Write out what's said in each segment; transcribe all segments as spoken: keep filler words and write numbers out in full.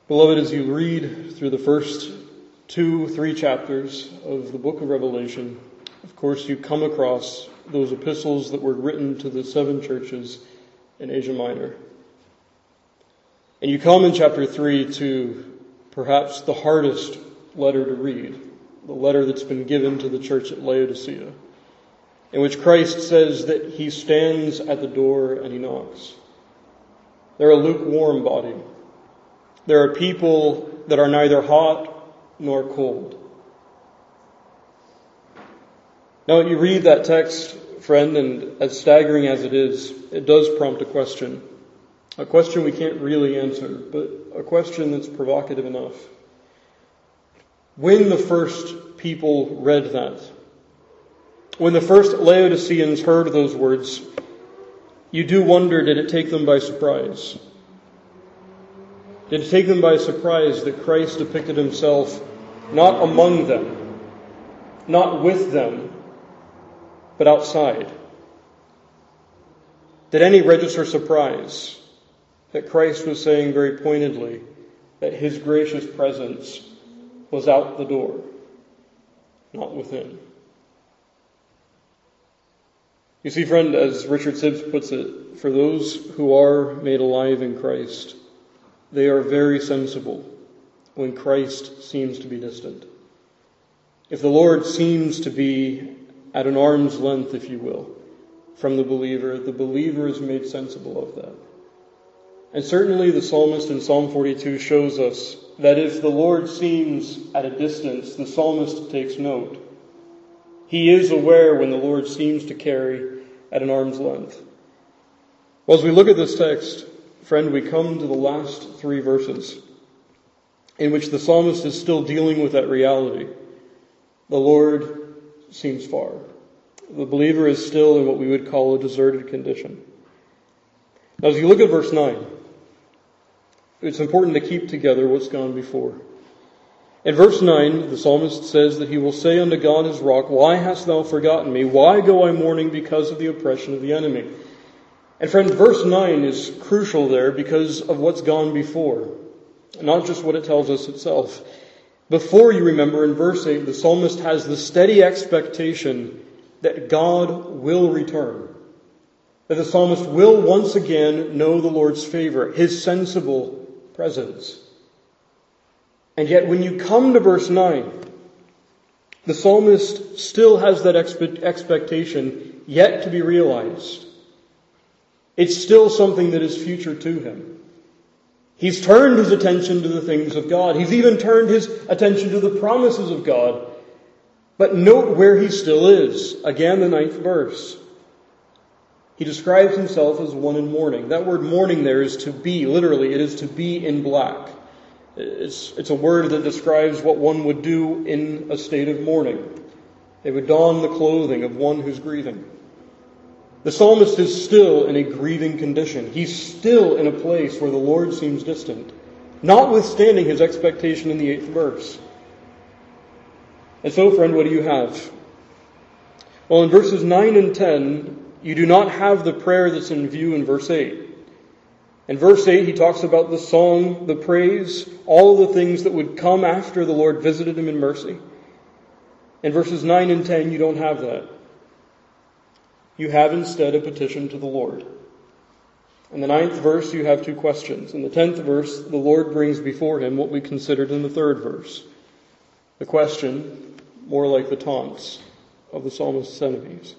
Beloved, as you read through the first two, three chapters of the book of Revelation, of course you come across those epistles that were written to the seven churches in Asia Minor. And you come in chapter three to perhaps the hardest letter to read, the letter that's been given to the church at Laodicea, in which Christ says that he stands at the door and he knocks. They're a lukewarm body. There are people that are neither hot nor cold. Now, you read that text, friend, and as staggering as it is, it does prompt a question. A question we can't really answer, but a question that's provocative enough. When the first people read that, when the first Laodiceans heard those words, you do wonder, did it take them by surprise? Did it take them by surprise that Christ depicted himself not among them, not with them, but outside? Did any register surprise that Christ was saying very pointedly that his gracious presence was out the door, not within? You see, friend, as Richard Sibbes puts it, for those who are made alive in Christ, they are very sensible when Christ seems to be distant. If the Lord seems to be at an arm's length, if you will, from the believer, the believer is made sensible of that. And certainly the psalmist in Psalm forty-two shows us that if the Lord seems at a distance, the psalmist takes note. He is aware when the Lord seems to carry at an arm's length. Well, as we look at this text, friend, we come to the last three verses in which the psalmist is still dealing with that reality. The Lord seems far. The believer is still in what we would call a deserted condition. Now, as you look at verse nine, it's important to keep together what's gone before. In verse nine, the psalmist says that he will say unto God his rock, "Why hast thou forgotten me? Why go I mourning because of the oppression of the enemy?" And friend, verse nine is crucial there because of what's gone before, not just what it tells us itself. Before, you remember, in verse eight, the psalmist has the steady expectation that God will return, that the psalmist will once again know the Lord's favor, his sensible presence. And yet when you come to verse nine, the psalmist still has that expe- expectation yet to be realized. It's still something that is future to him. He's turned his attention to the things of God. He's even turned his attention to the promises of God. But note where he still is. Again, the ninth verse. He describes himself as one in mourning. That word mourning there is to be, literally, it is to be in black. It's, it's a word that describes what one would do in a state of mourning. They would don the clothing of one who's grieving. The psalmist is still in a grieving condition. He's still in a place where the Lord seems distant, notwithstanding his expectation in the eighth verse. And so, friend, what do you have? Well, in verses nine and ten, you do not have the prayer that's in view in verse eight. In verse eight, he talks about the song, the praise, all of the things that would come after the Lord visited him in mercy. In verses nine and ten, you don't have that. You have instead a petition to the Lord. In the ninth verse, you have two questions. In the tenth verse, the Lord brings before him what we considered in the third verse. The question, more like the taunts of the psalmist's enemies.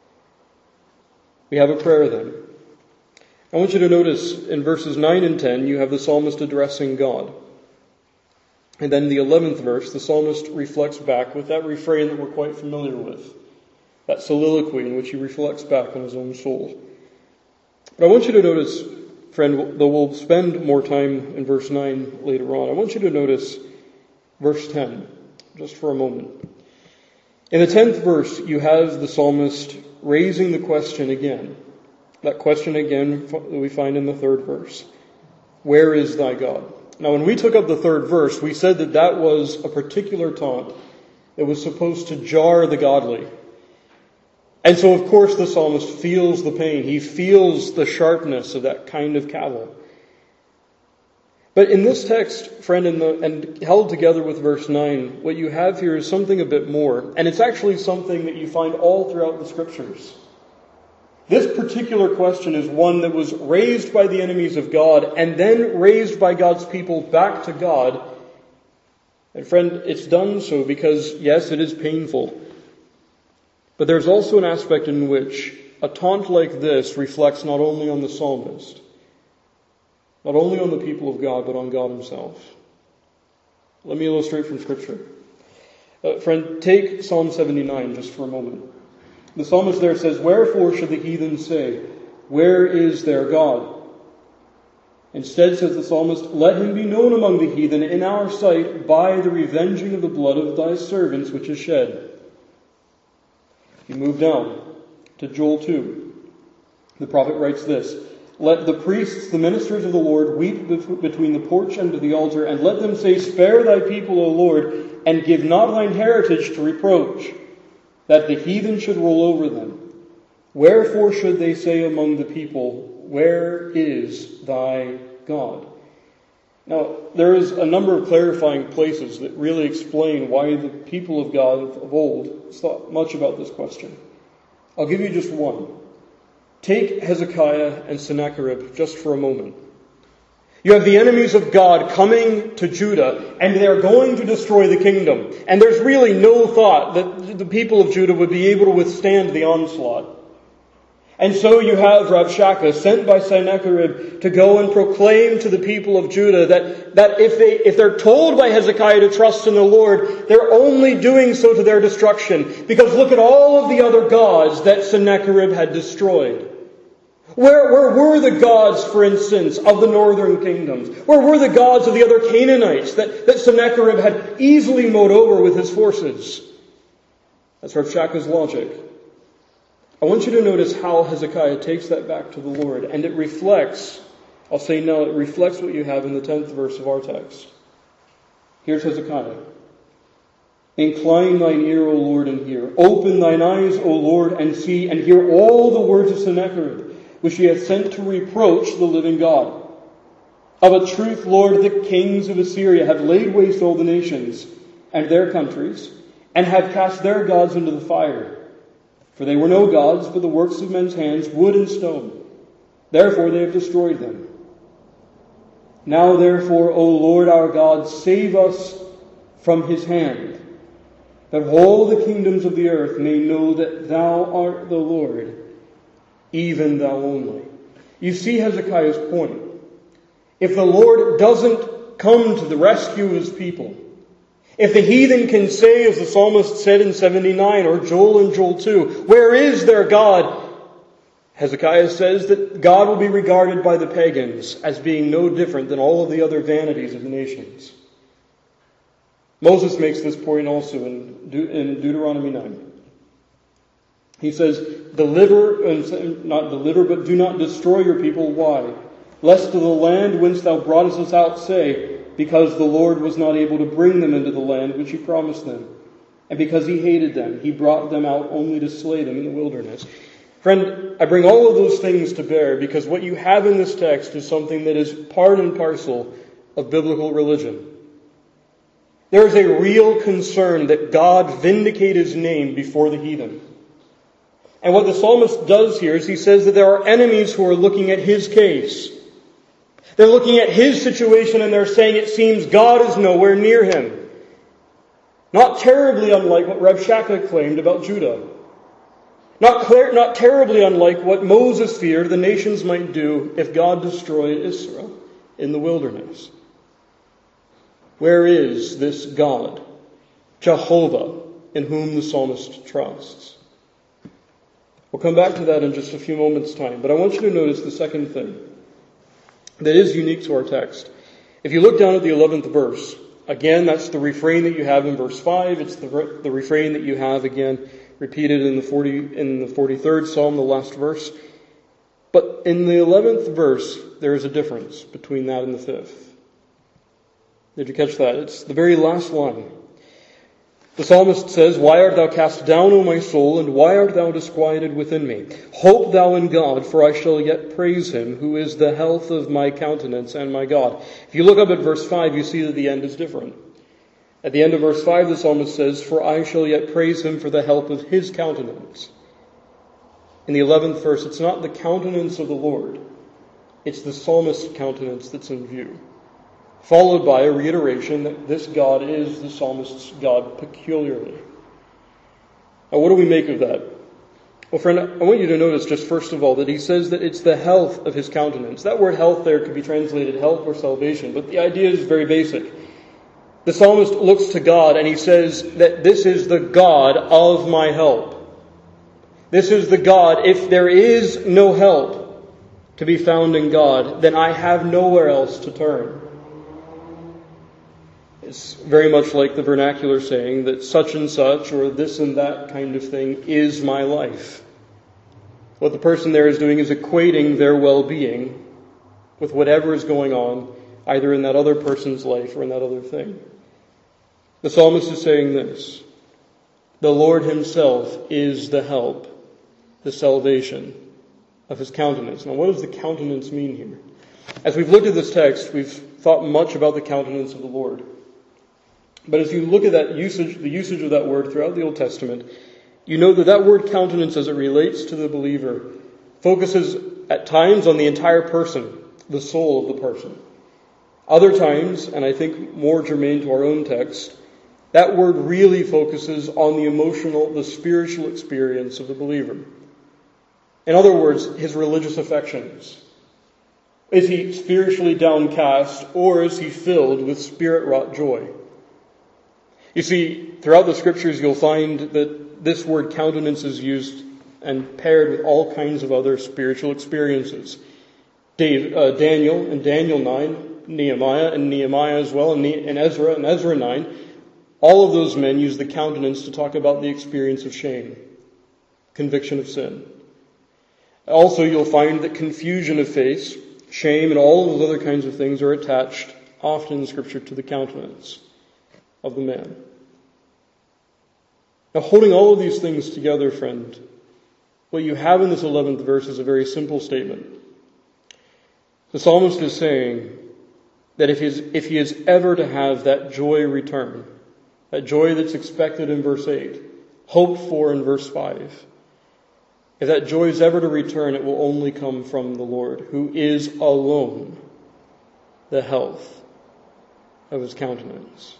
We have a prayer then. I want you to notice in verses nine and ten, you have the psalmist addressing God. And then the eleventh verse, the psalmist reflects back with that refrain that we're quite familiar with. That soliloquy in which he reflects back on his own soul. But I want you to notice, friend, though we'll spend more time in verse nine later on, I want you to notice verse ten, just for a moment. In the tenth verse, you have the psalmist raising the question again. That question again that we find in the third verse. Where is thy God? Now, when we took up the third verse, we said that that was a particular taunt that was supposed to jar the godly. And so, of course, the psalmist feels the pain. He feels the sharpness of that kind of cavil. But in this text, friend, in the, and held together with verse nine, what you have here is something a bit more. And it's actually something that you find all throughout the Scriptures. This particular question is one that was raised by the enemies of God and then raised by God's people back to God. And friend, it's done so because, yes, it is painful. But there's also an aspect in which a taunt like this reflects not only on the psalmist, not only on the people of God, but on God himself. Let me illustrate from Scripture. Uh, friend, take Psalm seventy-nine just for a moment. The psalmist there says, "Wherefore should the heathen say, where is their God?" Instead, says the psalmist, "Let him be known among the heathen in our sight by the revenging of the blood of thy servants which is shed." You move down to Joel two. The prophet writes this, "Let the priests, the ministers of the Lord, weep between the porch and the altar, and let them say, Spare thy people, O Lord, and give not thine heritage to reproach, that the heathen should rule over them. Wherefore should they say among the people, Where is thy God?" Now, there is a number of clarifying places that really explain why the people of God of old thought much about this question. I'll give you just one. Take Hezekiah and Sennacherib just for a moment. You have the enemies of God coming to Judah, and they are going to destroy the kingdom. And there's really no thought that the people of Judah would be able to withstand the onslaught. And so you have Rabshakeh sent by Sennacherib to go and proclaim to the people of Judah that, that if they, if they're told by Hezekiah to trust in the Lord, they're only doing so to their destruction. Because look at all of the other gods that Sennacherib had destroyed. Where, where were the gods, for instance, of the northern kingdoms? Where were the gods of the other Canaanites that, that Sennacherib had easily mowed over with his forces? That's Rabshakeh's logic. I want you to notice how Hezekiah takes that back to the Lord. And it reflects, I'll say now, it reflects what you have in the tenth verse of our text. Here's Hezekiah. "Incline thine ear, O Lord, and hear. Open thine eyes, O Lord, and see, and hear all the words of Sennacherib, which he hath sent to reproach the living God. Of a truth, Lord, the kings of Assyria have laid waste all the nations and their countries, and have cast their gods into the fire. For they were no gods, but the works of men's hands, wood and stone. Therefore they have destroyed them. Now therefore, O Lord our God, save us from his hand, that all the kingdoms of the earth may know that thou art the Lord, even thou only." You see Hezekiah's point. If the Lord doesn't come to the rescue of his people, if the heathen can say, as the psalmist said in seventy-nine, or Joel in Joel two, "Where is their God?" Hezekiah says that God will be regarded by the pagans as being no different than all of the other vanities of the nations. Moses makes this point also in, De- in Deuteronomy nine. He says, "Deliver, and not deliver, but do not destroy your people. Why? Lest to the land whence thou broughtest us out say, because the Lord was not able to bring them into the land which he promised them. And because he hated them, he brought them out only to slay them in the wilderness." Friend, I bring all of those things to bear because what you have in this text is something that is part and parcel of biblical religion. There is a real concern that God vindicate his name before the heathen. And what the psalmist does here is he says that there are enemies who are looking at his case. They're looking at his situation and they're saying it seems God is nowhere near him. Not terribly unlike what Rabshakeh claimed about Judah. Not, clear, not terribly unlike what Moses feared the nations might do if God destroyed Israel in the wilderness. Where is this God, Jehovah, in whom the psalmist trusts? We'll come back to that in just a few moments' time, but I want you to notice the second thing that is unique to our text. If you look down at the eleventh verse, again, that's the refrain that you have in verse five. It's the, re- the refrain that you have again repeated in the forty in the forty-third Psalm, the last verse. But in the eleventh verse, there is a difference between that and the fifth. Did you catch that? It's the very last line. The psalmist says, "Why art thou cast down, O my soul, and why art thou disquieted within me? Hope thou in God, for I shall yet praise him, who is the health of my countenance and my God." If you look up at verse five, you see that the end is different. At the end of verse five, the psalmist says, "For I shall yet praise him for the help of his countenance." In the eleventh verse, it's not the countenance of the Lord, it's the psalmist's countenance that's in view, followed by a reiteration that this God is the psalmist's God peculiarly. Now, what do we make of that? Well, friend, I want you to notice just first of all that he says that it's the health of his countenance. That word health there could be translated health or salvation, but the idea is very basic. The psalmist looks to God and he says that this is the God of my help. This is the God. If there is no help to be found in God, then I have nowhere else to turn. It's very much like the vernacular saying that such and such or this and that kind of thing is my life. What the person there is doing is equating their well-being with whatever is going on either in that other person's life or in that other thing. The psalmist is saying this: the Lord himself is the help, the salvation of his countenance. Now, what does the countenance mean here? As we've looked at this text, we've thought much about the countenance of the Lord. But as you look at that usage, the usage of that word throughout the Old Testament, you know that that word countenance, as it relates to the believer, focuses at times on the entire person, the soul of the person. Other times, and I think more germane to our own text, that word really focuses on the emotional, the spiritual experience of the believer. In other words, his religious affections. Is he spiritually downcast, or is he filled with spirit-wrought joy? You see, throughout the Scriptures you'll find that this word countenance is used and paired with all kinds of other spiritual experiences. Dave, uh, Daniel in Daniel nine, Nehemiah and Nehemiah as well, and, ne- and Ezra and Ezra nine, all of those men use the countenance to talk about the experience of shame, conviction of sin. Also, you'll find that confusion of face, shame, and all of those other kinds of things are attached often in Scripture to the countenance of the man. Now, holding all of these things together, friend, what you have in this eleventh verse is a very simple statement. The psalmist is saying that if he is, if he is ever to have that joy return, that joy that's expected in verse eight, hoped for in verse five, if that joy is ever to return, it will only come from the Lord, who is alone the health of his countenance.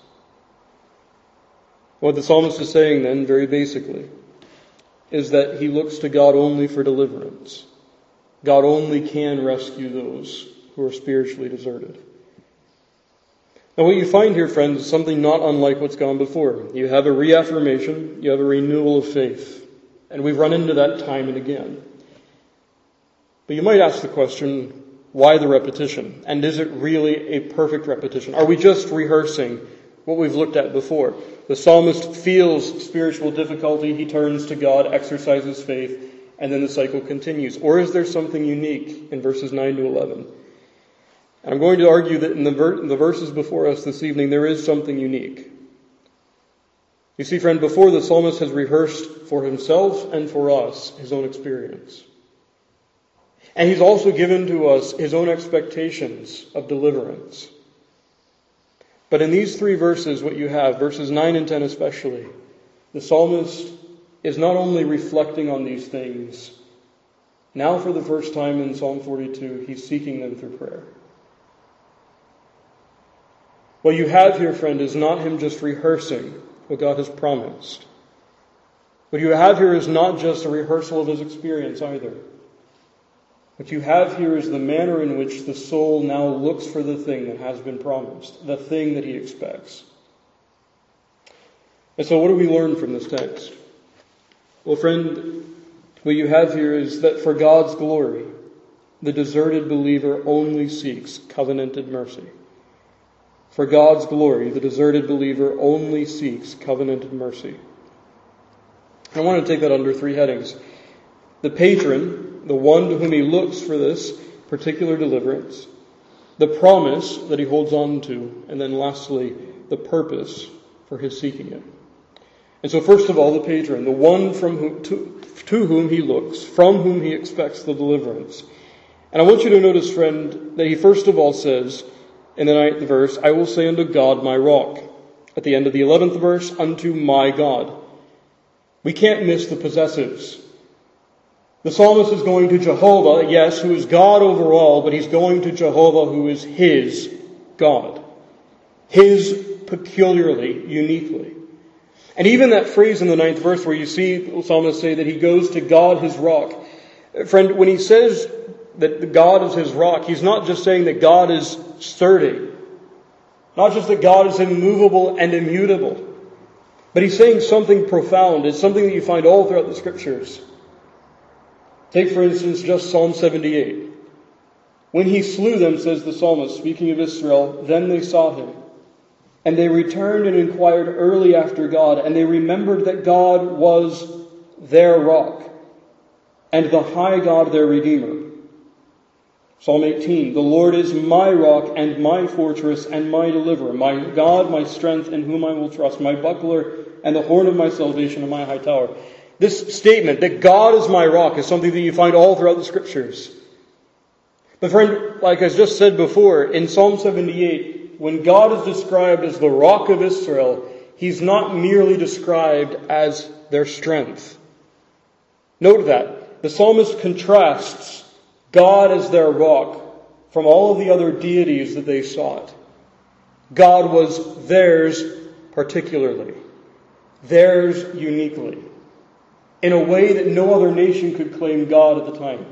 What the psalmist is saying then, very basically, is that he looks to God only for deliverance. God only can rescue those who are spiritually deserted. Now, what you find here, friends, is something not unlike what's gone before. You have a reaffirmation, you have a renewal of faith. And we've run into that time and again. But you might ask the question, why the repetition? And is it really a perfect repetition? Are we just rehearsing what we've looked at before? The psalmist feels spiritual difficulty, he turns to God, exercises faith, and then the cycle continues. Or is there something unique in verses nine to eleven? And I'm going to argue that in the, ver- in the verses before us this evening, there is something unique. You see, friend, before the psalmist has rehearsed for himself and for us his own experience. And he's also given to us his own expectations of deliverance. But in these three verses, what you have, verses nine and ten especially, the psalmist is not only reflecting on these things, now for the first time in Psalm forty-two, he's seeking them through prayer. What you have here, friend, is not him just rehearsing what God has promised. What you have here is not just a rehearsal of his experience either. What you have here is the manner in which the soul now looks for the thing that has been promised, the thing that he expects. And so what do we learn from this text? Well, friend, what you have here is that for God's glory, the deserted believer only seeks covenanted mercy. For God's glory, the deserted believer only seeks covenanted mercy. I want to take that under three headings. The patron, the one to whom he looks for this particular deliverance. The promise that he holds on to. And then lastly, the purpose for his seeking it. And so first of all, the patron, the one from whom, to, to whom he looks, from whom he expects the deliverance. And I want you to notice, friend, that he first of all says in the ninth verse, I will say unto God my rock. At the end of the eleventh verse, unto my God. We can't miss the possessives. The psalmist is going to Jehovah, yes, who is God over all, but he's going to Jehovah who is his God. His peculiarly, uniquely. And even that phrase in the ninth verse where you see the psalmist say that he goes to God his rock. Friend, when he says that God is his rock, he's not just saying that God is sturdy. Not just that God is immovable and immutable. But he's saying something profound. It's something that you find all throughout the Scriptures. Take, for instance, just Psalm seventy-eight. When he slew them, says the psalmist, speaking of Israel, then they sought him. And they returned and inquired early after God, and they remembered that God was their rock, and the high God their Redeemer. Psalm eighteen, the Lord is my rock and my fortress and my deliverer, my God, my strength, in whom I will trust, my buckler and the horn of my salvation and my high tower. This statement, that God is my rock, is something that you find all throughout the Scriptures. But friend, like I just said before, in Psalm seventy-eight, when God is described as the rock of Israel, he's not merely described as their strength. Note that. The psalmist contrasts God as their rock from all of the other deities that they sought. God was theirs particularly, theirs uniquely, in a way that no other nation could claim God at the time.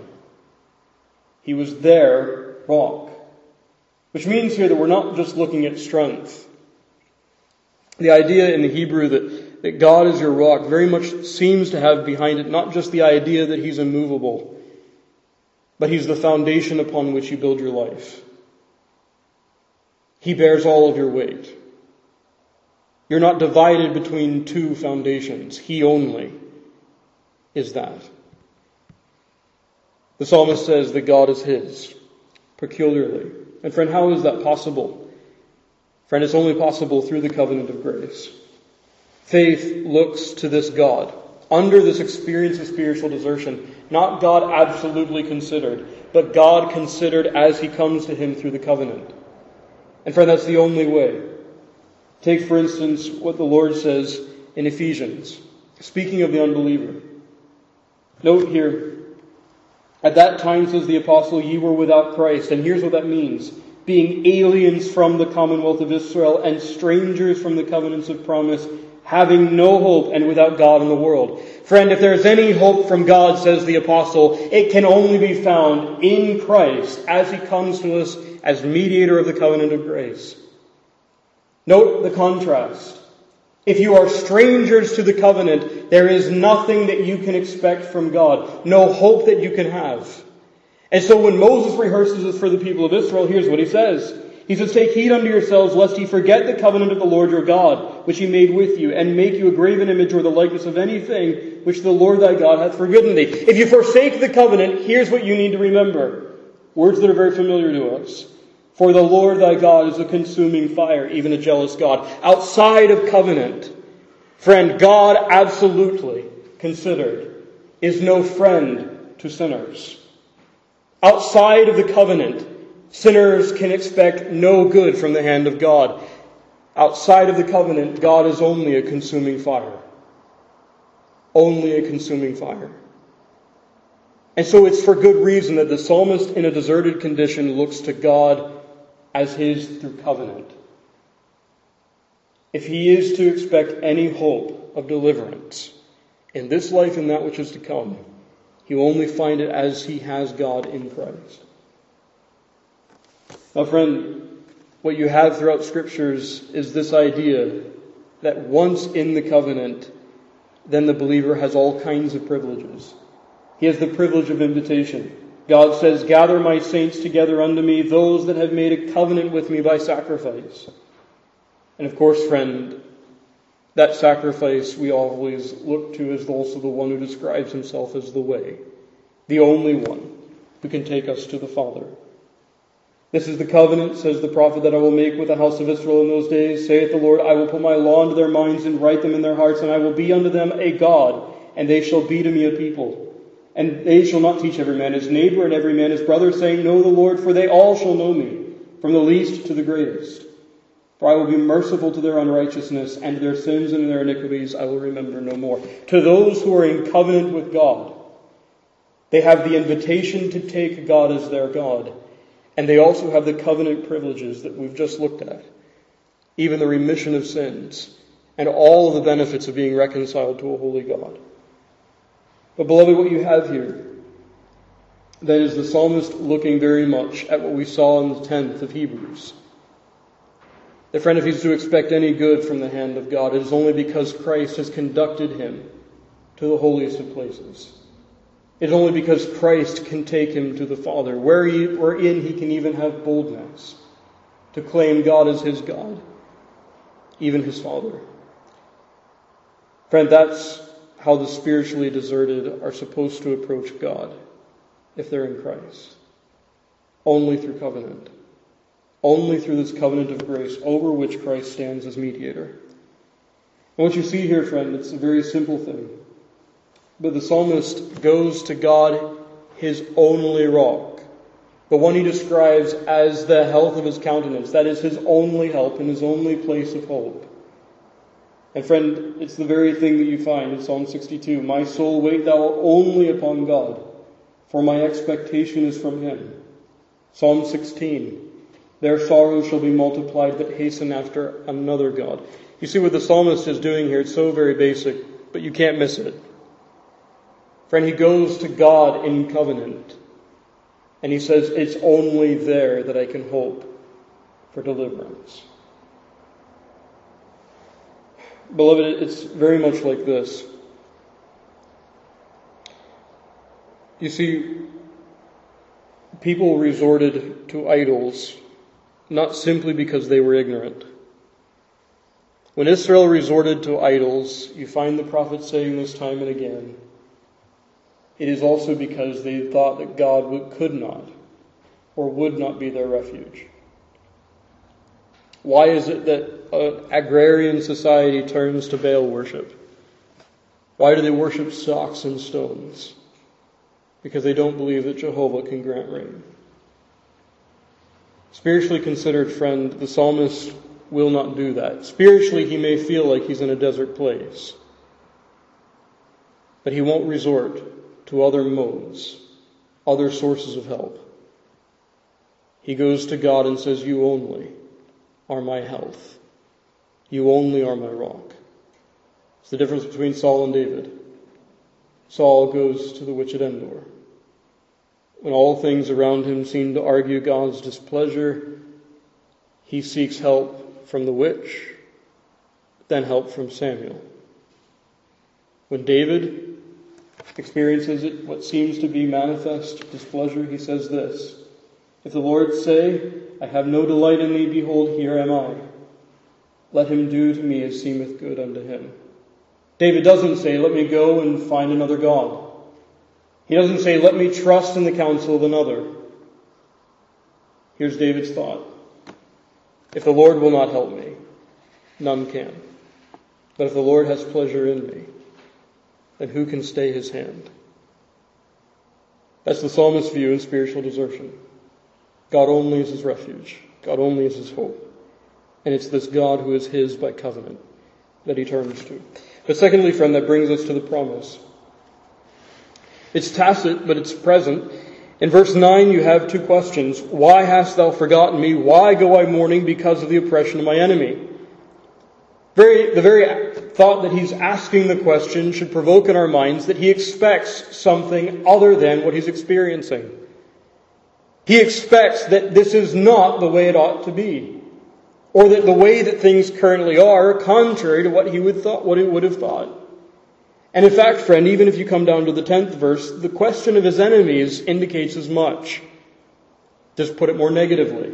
He was their rock. Which means here that we're not just looking at strength. The idea in the Hebrew that, that God is your rock very much seems to have behind it not just the idea that he's immovable, but he's the foundation upon which you build your life. He bears all of your weight. You're not divided between two foundations. He only is that. The psalmist says that God is his, peculiarly. And friend, how is that possible? Friend, it's only possible through the covenant of grace. Faith looks to this God, under this experience of spiritual desertion, not God absolutely considered, but God considered as he comes to him through the covenant. And friend, that's the only way. Take, for instance, what the Lord says in Ephesians, speaking of the unbeliever. Note here, at that time, says the apostle, ye were without Christ. And here's what that means. Being aliens from the commonwealth of Israel and strangers from the covenants of promise, having no hope and without God in the world. Friend, if there's any hope from God, says the apostle, it can only be found in Christ as he comes to us as mediator of the covenant of grace. Note the contrast. If you are strangers to the covenant, there is nothing that you can expect from God. No hope that you can have. And so when Moses rehearses this for the people of Israel, here's what he says. He says, take heed unto yourselves, lest ye forget the covenant of the Lord your God, which he made with you, and make you a graven image or the likeness of anything which the Lord thy God hath forbidden thee. If you forsake the covenant, here's what you need to remember. Words that are very familiar to us. For the Lord thy God is a consuming fire, even a jealous God. Outside of covenant, friend, God absolutely considered is no friend to sinners. Outside of the covenant, sinners can expect no good from the hand of God. Outside of the covenant, God is only a consuming fire. Only a consuming fire. And so it's for good reason that the psalmist in a deserted condition looks to God as his through covenant. If he is to expect any hope of deliverance in this life and that which is to come, he will only find it as he has God in Christ. Now, friend, what you have throughout Scriptures is this idea that once in the covenant, then the believer has all kinds of privileges. He has the privilege of invitation. God says, gather my saints together unto me, those that have made a covenant with me by sacrifice. And of course, friend, that sacrifice we always look to as also the one who describes himself as the way, the only one who can take us to the Father. This is the covenant, says the prophet, that I will make with the house of Israel in those days, saith the Lord, I will put my law into their minds and write them in their hearts, and I will be unto them a God, and they shall be to me a people. And they shall not teach every man his neighbor and every man his brother, saying, Know the Lord, for they all shall know me, from the least to the greatest. For I will be merciful to their unrighteousness, and to their sins and their iniquities I will remember no more. To those who are in covenant with God, they have the invitation to take God as their God. And they also have the covenant privileges that we've just looked at. Even the remission of sins, and all of the benefits of being reconciled to a holy God. But beloved, what you have here, then, is the psalmist looking very much at what we saw in the tenth of Hebrews. That, friend, if he's to expect any good from the hand of God, it is only because Christ has conducted him to the holiest of places. It is only because Christ can take him to the Father, wherein he can even have boldness to claim God as his God, even his Father. Friend, that's how the spiritually deserted are supposed to approach God if they're in Christ. Only through covenant. Only through this covenant of grace over which Christ stands as mediator. And what you see here, friend, it's a very simple thing. But the psalmist goes to God, his only rock, the one he describes as the health of his countenance. That is his only help and his only place of hope. And friend, it's the very thing that you find in Psalm sixty-two. My soul, wait thou only upon God, for my expectation is from him. Psalm sixteen. Their sorrows shall be multiplied that hasten after another God. You see what the psalmist is doing here. It's so very basic, but you can't miss it. Friend, he goes to God in covenant. And he says, it's only there that I can hope for deliverance. Beloved, it's very much like this. You see, people resorted to idols not simply because they were ignorant. When Israel resorted to idols, you find the prophet saying this time and again, it is also because they thought that God could not or would not be their refuge. Why is it that an agrarian society turns to Baal worship? Why do they worship stocks and stones? Because they don't believe that Jehovah can grant rain. Spiritually considered, friend, the psalmist will not do that. Spiritually, he may feel like he's in a desert place. But he won't resort to other modes, other sources of help. He goes to God and says, you only are my health. You only are my rock. It's the difference between Saul and David. Saul goes to the witch at Endor. When all things around him seem to argue God's displeasure, he seeks help from the witch, then help from Samuel. When David experiences it, what seems to be manifest displeasure, he says this, if the Lord say, I have no delight in thee, behold, here am I. Let him do to me as seemeth good unto him. David doesn't say, let me go and find another God. He doesn't say, let me trust in the counsel of another. Here's David's thought. If the Lord will not help me, none can. But if the Lord has pleasure in me, then who can stay his hand? That's the psalmist's view in spiritual desertion. God only is his refuge. God only is his hope. And it's this God who is his by covenant that he turns to. But secondly, friend, that brings us to the promise. It's tacit, but it's present. In verse nine, you have two questions. Why hast thou forgotten me? Why go I mourning because of the oppression of my enemy? Very, the very thought that he's asking the question should provoke in our minds that he expects something other than what he's experiencing. He expects that this is not the way it ought to be, or that the way that things currently are are contrary to what he would thought, what he would have thought. And in fact, friend, even if you come down to the tenth verse, the question of his enemies indicates as much. Just put it more negatively.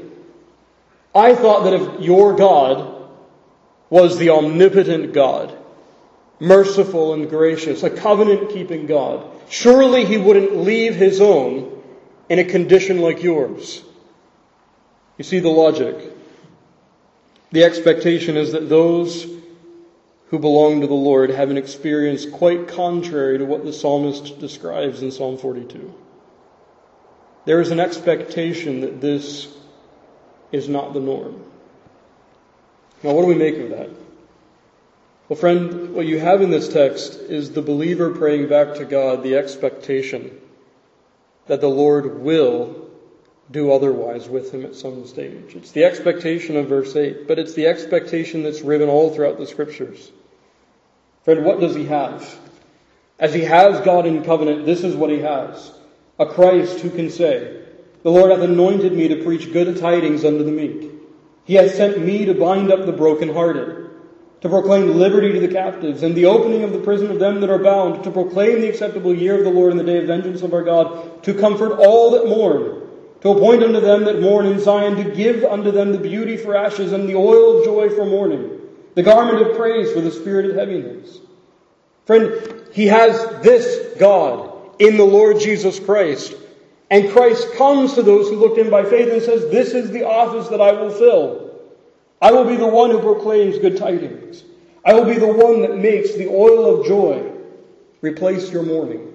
I thought that if your God was the omnipotent God, merciful and gracious, a covenant-keeping God, surely he wouldn't leave his own in a condition like yours. You see the logic. The expectation is that those who belong to the Lord have an experience quite contrary to what the psalmist describes in Psalm forty-two. There is an expectation that this is not the norm. Now, what do we make of that? Well, friend, what you have in this text is the believer praying back to God the expectation that the Lord will do otherwise with him at some stage. It's the expectation of verse eight, but it's the expectation that's written all throughout the Scriptures. Friend, what does he have? As he has God in covenant, this is what he has. A Christ who can say, "The Lord hath anointed me to preach good tidings unto the meek. He hath sent me to bind up the brokenhearted, to proclaim liberty to the captives, and the opening of the prison of them that are bound, to proclaim the acceptable year of the Lord and the day of vengeance of our God, to comfort all that mourn, to appoint unto them that mourn in Zion, to give unto them the beauty for ashes, and the oil of joy for mourning, the garment of praise for the spirit of heaviness." Friend, he has this God in the Lord Jesus Christ. And Christ comes to those who look to him by faith and says, "This is the office that I will fill. I will be the one who proclaims good tidings. I will be the one that makes the oil of joy replace your mourning."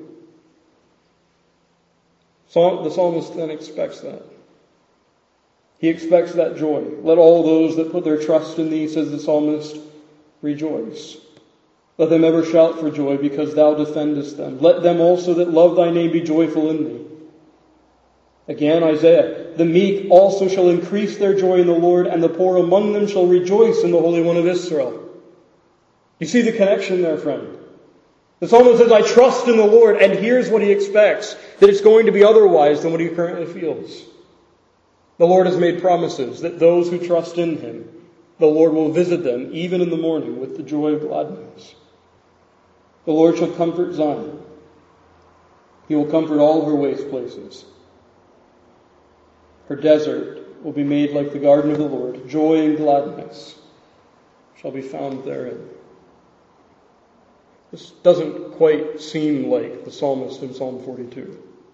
So the psalmist then expects that. He expects that joy. "Let all those that put their trust in thee," says the psalmist, "rejoice. Let them ever shout for joy, because thou defendest them. Let them also that love thy name be joyful in thee." Again, Isaiah, "The meek also shall increase their joy in the Lord, and the poor among them shall rejoice in the Holy One of Israel." You see the connection there, friend? The psalmist says, "I trust in the Lord," and here's what he expects, that it's going to be otherwise than what he currently feels. The Lord has made promises that those who trust in him, the Lord will visit them even in the morning with the joy of gladness. The Lord shall comfort Zion. He will comfort all her waste places. Her desert will be made like the garden of the Lord. Joy and gladness shall be found therein. This doesn't quite seem like the psalmist in Psalm forty-two.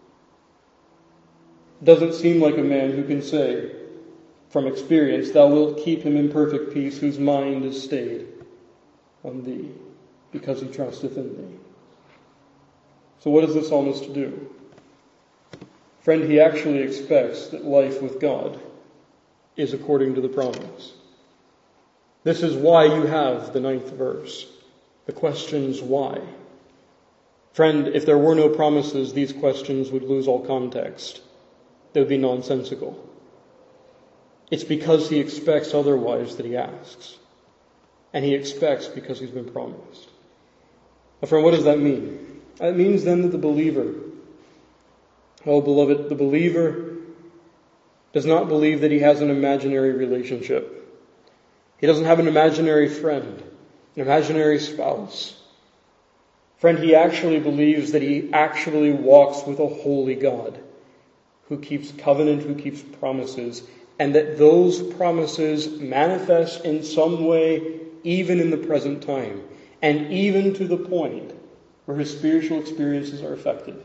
It doesn't seem like a man who can say, from experience, "Thou wilt keep him in perfect peace, whose mind is stayed on thee, because he trusteth in thee." So what does the psalmist do? Friend, he actually expects that life with God is according to the promise. This is why you have the ninth verse. The questions why. Friend, if there were no promises, these questions would lose all context. They would be nonsensical. It's because he expects otherwise that he asks. And he expects because he's been promised. Now, friend, what does that mean? It means then that the believer, oh beloved, the believer does not believe that he has an imaginary relationship. He doesn't have an imaginary friend, an imaginary spouse. Friend, he actually believes that he actually walks with a holy God who keeps covenant, who keeps promises, and that those promises manifest in some way even in the present time, and even to the point where his spiritual experiences are affected.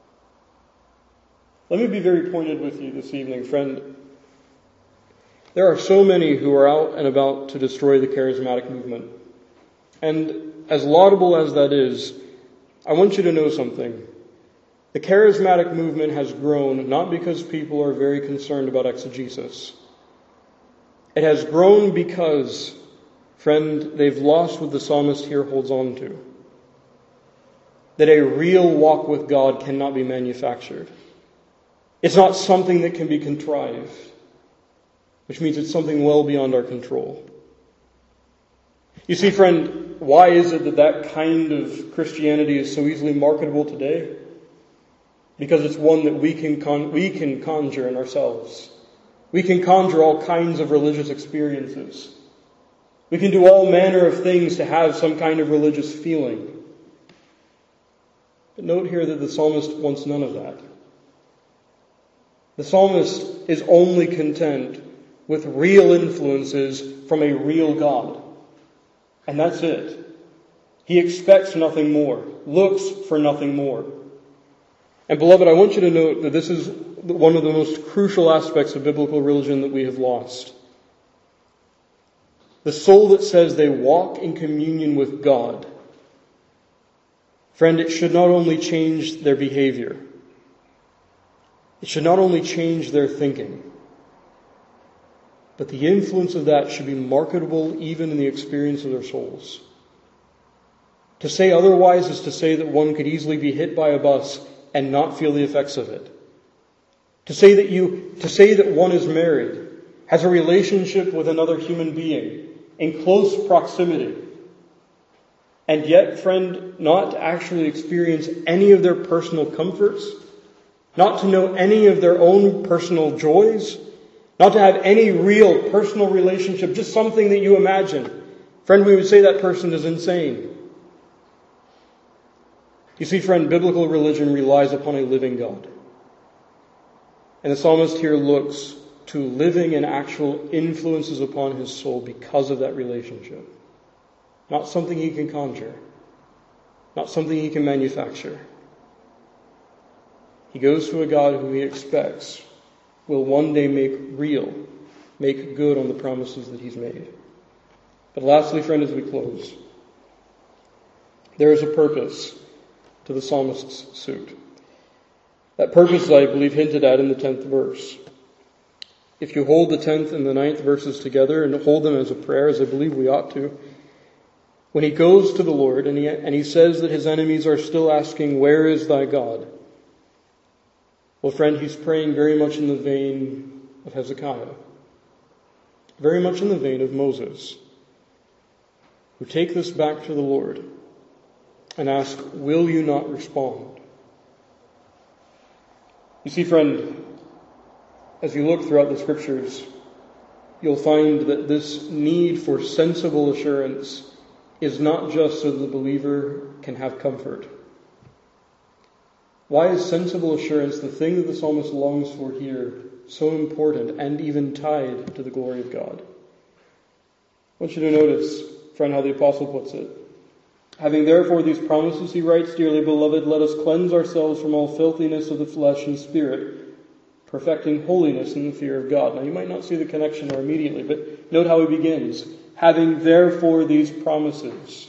Let me be very pointed with you this evening, friend. There are so many who are out and about to destroy the charismatic movement. And as laudable as that is, I want you to know something. The charismatic movement has grown not because people are very concerned about exegesis. It has grown because, friend, they've lost what the psalmist here holds on to. That a real walk with God cannot be manufactured. It's not something that can be contrived, which means it's something well beyond our control. You see, friend, why is it that that kind of Christianity is so easily marketable today? Because it's one that we can con- we can conjure in ourselves. We can conjure all kinds of religious experiences. We can do all manner of things to have some kind of religious feeling. But note here that the psalmist wants none of that. The psalmist is only content with real influences from a real God. And that's it. He expects nothing more, looks for nothing more. And beloved, I want you to note that this is one of the most crucial aspects of biblical religion that we have lost. The soul that says they walk in communion with God. Friend, it should not only change their behavior. It should not only change their thinking. But the influence of that should be marketable even in the experience of their souls. To say otherwise is to say that one could easily be hit by a bus and not feel the effects of it. To say that you, to say that one is married, has a relationship with another human being in close proximity, and yet, friend, not to actually experience any of their personal comforts, not to know any of their own personal joys, not to have any real personal relationship, just something that you imagine. Friend, we would say that person is insane. You see, friend, biblical religion relies upon a living God. And the psalmist here looks to living and actual influences upon his soul because of that relationship. Not something he can conjure. Not something he can manufacture. He goes to a God who he expects will one day make real, make good on the promises that he's made. But lastly, friend, as we close, there is a purpose to the psalmist's suit. That purpose is, I believe, hinted at in the tenth verse. If you hold the tenth and the ninth verses together and hold them as a prayer, as I believe we ought to, when he goes to the Lord and he, and he says that his enemies are still asking, "Where is thy God?" Well, friend, he's praying very much in the vein of Hezekiah, very much in the vein of Moses, who take this back to the Lord and ask, "Will you not respond?" You see, friend, as you look throughout the Scriptures, you'll find that this need for sensible assurance is not just so the believer can have comfort. Why is sensible assurance, the thing that the psalmist longs for here, so important and even tied to the glory of God? I want you to notice, friend, how the apostle puts it. Having therefore these promises, he writes, "Dearly beloved, let us cleanse ourselves from all filthiness of the flesh and spirit, perfecting holiness in the fear of God." Now, you might not see the connection there immediately, but note how he begins. Having therefore these promises.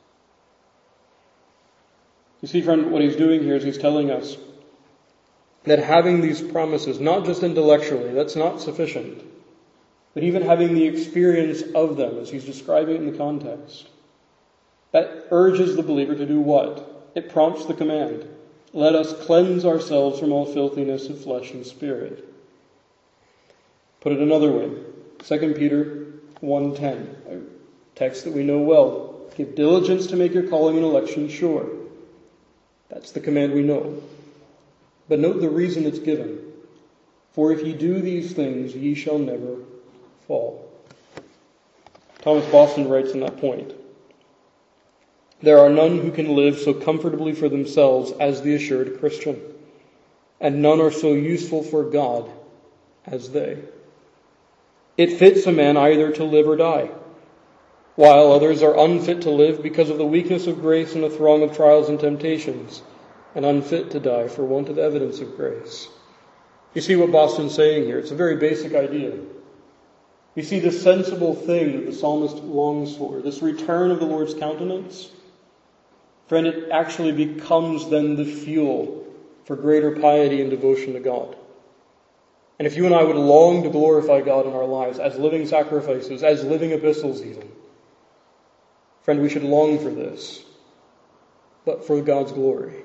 You see, friend, what he's doing here is he's telling us that having these promises, not just intellectually, that's not sufficient, but even having the experience of them, as he's describing it in the context, that urges the believer to do what? It prompts the command. Let us cleanse ourselves from all filthiness of flesh and spirit. Put it another way. Second Peter one ten, a text that we know well. Give diligence to make your calling and election sure. That's the command we know. But note the reason it's given. For if ye do these things, ye shall never fall. Thomas Boston writes on that point. There are none who can live so comfortably for themselves as the assured Christian, and none are so useful for God as they. It fits a man either to live or die, while others are unfit to live because of the weakness of grace and a throng of trials and temptations, and unfit to die for want of evidence of grace. You see what Boston's saying here? It's a very basic idea. You see the sensible thing that the psalmist longs for, this return of the Lord's countenance. Friend, it actually becomes then the fuel for greater piety and devotion to God. And if you and I would long to glorify God in our lives as living sacrifices, as living epistles even, friend, we should long for this, but for God's glory.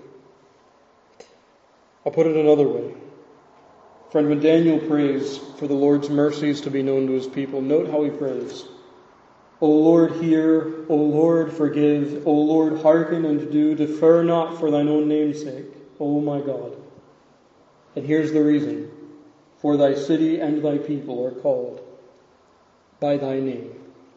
I'll put it another way. Friend, when Daniel prays for the Lord's mercies to be known to his people, note how he prays. O Lord, hear. O Lord, forgive. O Lord, hearken and do. Defer not for thine own name's sake, O my God. And here's the reason. For thy city and thy people are called by thy name.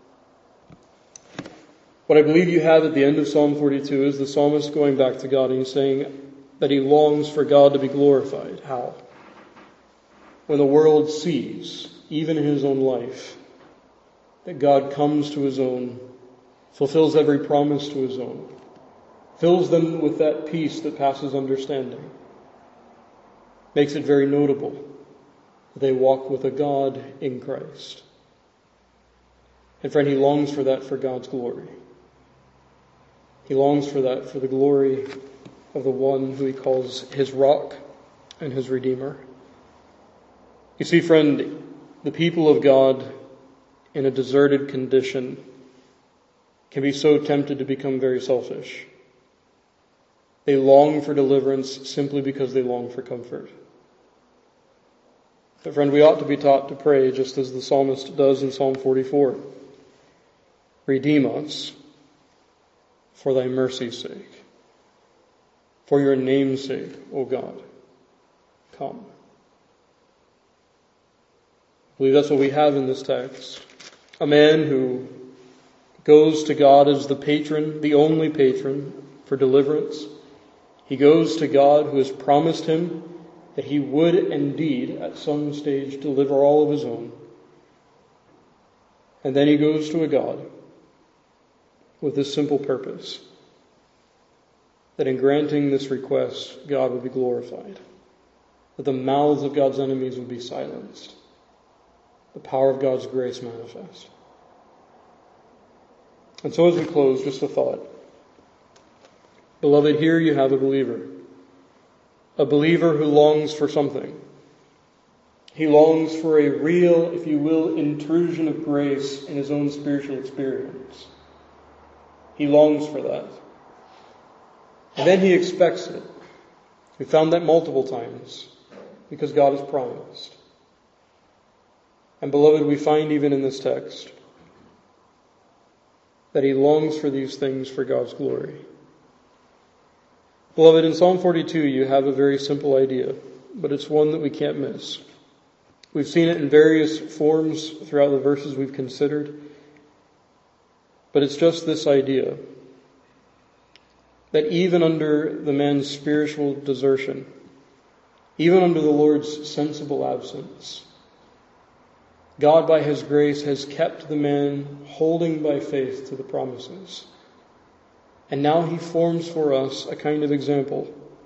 What I believe you have at the end of Psalm forty-two is the psalmist going back to God and he's saying that he longs for God to be glorified. How? When the world sees, even in his own life, that God comes to his own, fulfills every promise to his own, fills them with that peace that passes understanding. makes it very notable that they walk with a God in Christ. And friend, he longs for that for God's glory. He longs for that for the glory of the one who he calls his rock and his redeemer. You see, friend, the people of God in a deserted condition can be so tempted to become very selfish. They long for deliverance simply because they long for comfort. But friend, we ought to be taught to pray just as the psalmist does in Psalm forty-four. Redeem us for thy mercy's sake. For your name's sake, O God, come. I believe that's what we have in this text. A man who goes to God as the patron, the only patron for deliverance. He goes to God who has promised him that he would indeed at some stage deliver all of his own. And then he goes to a God with this simple purpose, that in granting this request, God would be glorified, that the mouths of God's enemies would be silenced, the power of God's grace manifest. And so as we close, just a thought. Beloved, here you have a believer, a believer who longs for something. He longs for a real, if you will, intrusion of grace in his own spiritual experience. He longs for that. And then he expects it. We found that multiple times because God has promised. And beloved, we find even in this text that he longs for these things for God's glory. Beloved, in Psalm forty-two you have a very simple idea, but it's one that we can't miss. We've seen it in various forms throughout the verses we've considered, but it's just this idea that even under the man's spiritual desertion, even under the Lord's sensible absence, God by his grace has kept the man holding by faith to the promises. And now he forms for us a kind of example.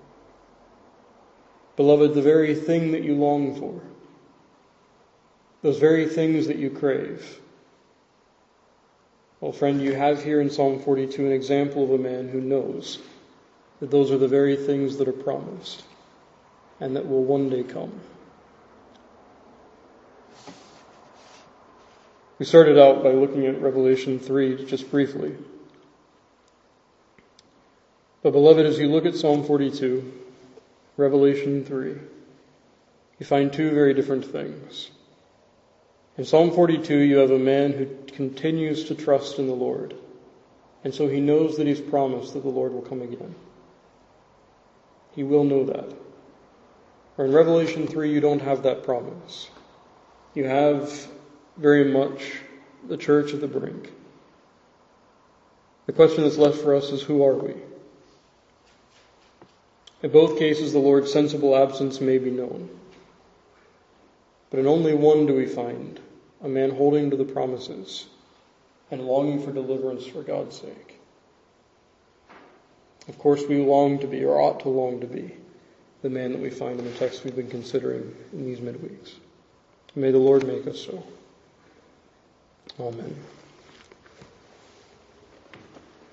Beloved, the very thing that you long for, those very things that you crave. Well, friend, you have here in Psalm forty-two an example of a man who knows that those are the very things that are promised and that will one day come. We started out by looking at Revelation three just briefly. But beloved, as you look at Psalm forty-two, Revelation three, you find two very different things. In Psalm forty-two, you have a man who continues to trust in the Lord. And so he knows that he's promised that the Lord will come again. He will know that. Or in Revelation three, you don't have that promise. You have very much the church at the brink. The question that's left for us is, who are we? In both cases, the Lord's sensible absence may be known. But in only one do we find a man holding to the promises and longing for deliverance for God's sake. Of course, we long to be, or ought to long to be, the man that we find in the text we've been considering in these midweeks. May the Lord make us so. Amen.